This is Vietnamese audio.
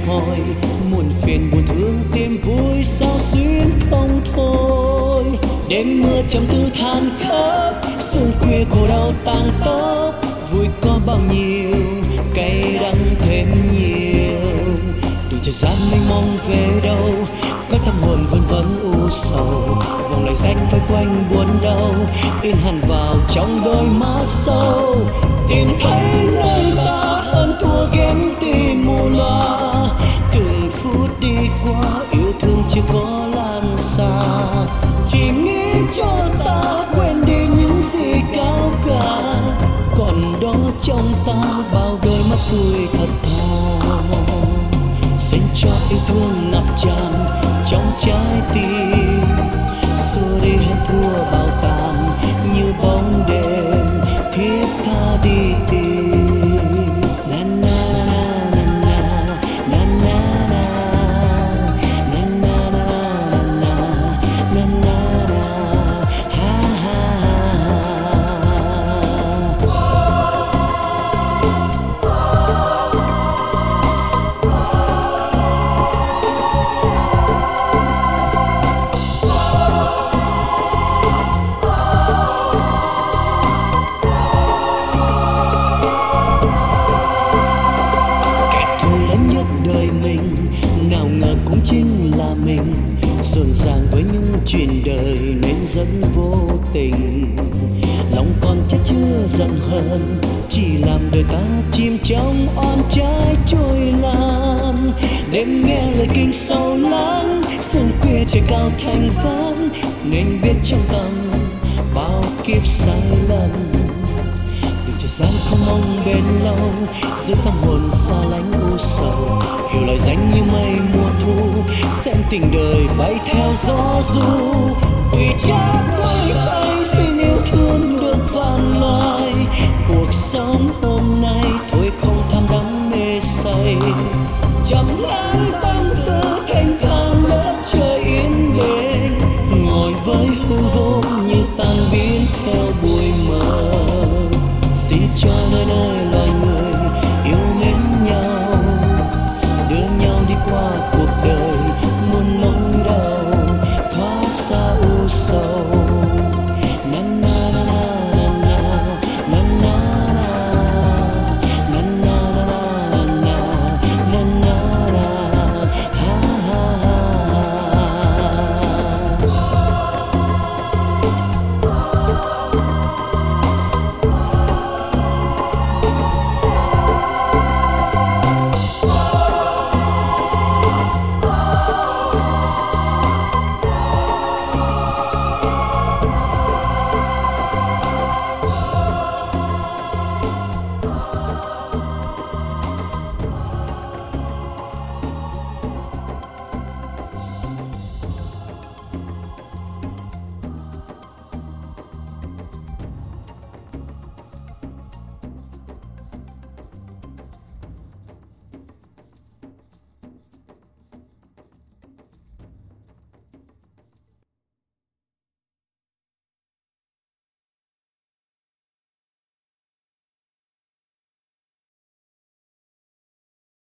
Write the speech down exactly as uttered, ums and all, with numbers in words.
hỏi, muộn phiền buồn thương tìm vui sao xuyên không thôi. Đêm mưa trầm tư than khóc, sương khuya khổ đau tang tóc, vui có bao nhiêu cay đắng thêm nhiều. Đường trời gian mênh mông về đâu, có tâm hồn vân vân u sầu, vòng lời danh vây quanh buồn đau in hằn vào trong đôi mắt sâu. Tìm thấy nơi ta hơn thua ghen tị mù loa, từng phút đi qua yêu thương chưa có lan xa. Chỉ nghĩ cho ta quên đi những gì cao cả, còn đó trong ta bao đôi mắt vui thật thà. Xin cho yêu thương ngập tràn trong trái tim, xua đi hết thua bao tàn như bóng đêm thiết tha đi tìm. Na na na na na na na na na na na na na ha ha. Nào ngờ cũng chính là mình, rộn ràng với những chuyện đời nên rất vô tình. Lòng còn chất chứa giận hờn, chỉ làm đời ta chìm trong oan trái trôi lan. Đêm nghe lời kinh sâu lắng, sương khuya trời cao thành vắng, nên biết trong tâm bao kiếp sai lầm. Trời gian không mong bên lâu, giữ tâm hồn xa lánh u sầu, hiểu lời danh như mây mùa thu, xem tình đời bay theo gió du. Vì chắp đôi tay xin yêu thương được vạn loài, cuộc sống